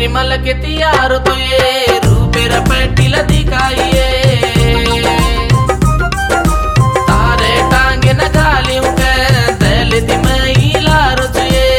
Rimmel के तैयार तो ये रूपेर पैटिल दिखाइए तारे टांगे न गाली के दलित में इलार तुए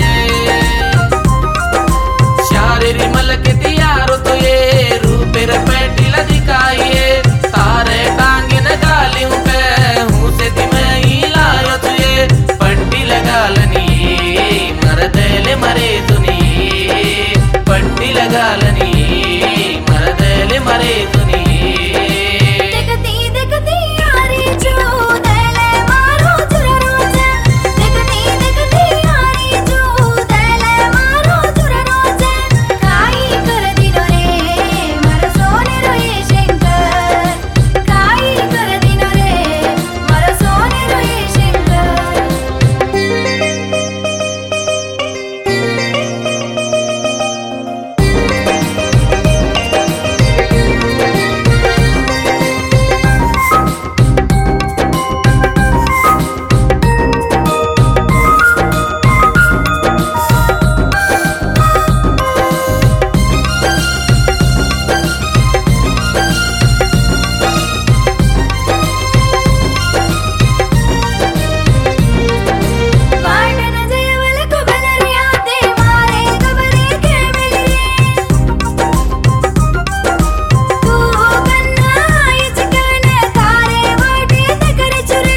शारे रिमल के तैयार तो ये रूपेर पैटिल दिखाइए तारे टांगे न गाली के हूँ से में इलार तुए पंटी लगालनी मर देले मरे तुनी पट्टी लगालनी मरदेले मरे तुनी देखती देखती यारी जो देले मारो चुरा रोज देखती देखती यारी जो देले मारो चुरा रोज काई कर दिनो रे मर सोने रोए शंकर काई कर दिनो रे मर सोने रोए शंकर वाडन जयवल को बलरिया दे मारे गबरे के मिलरे तू कन्ना इच कने तारे वाडे ते कर चुरे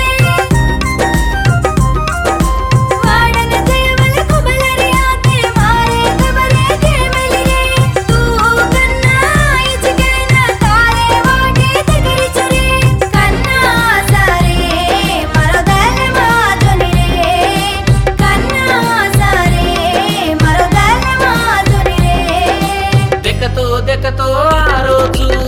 वाडन जयवल को बलरिया दे मारे गबरे के मिलरे तू कन्ना इच कने तारे वाडे ते कर चुरे कन्ना सारे मरो दल माधुनी रे कन्ना सारे मरो दल माधुनी रे देखतो देखतो आरो तू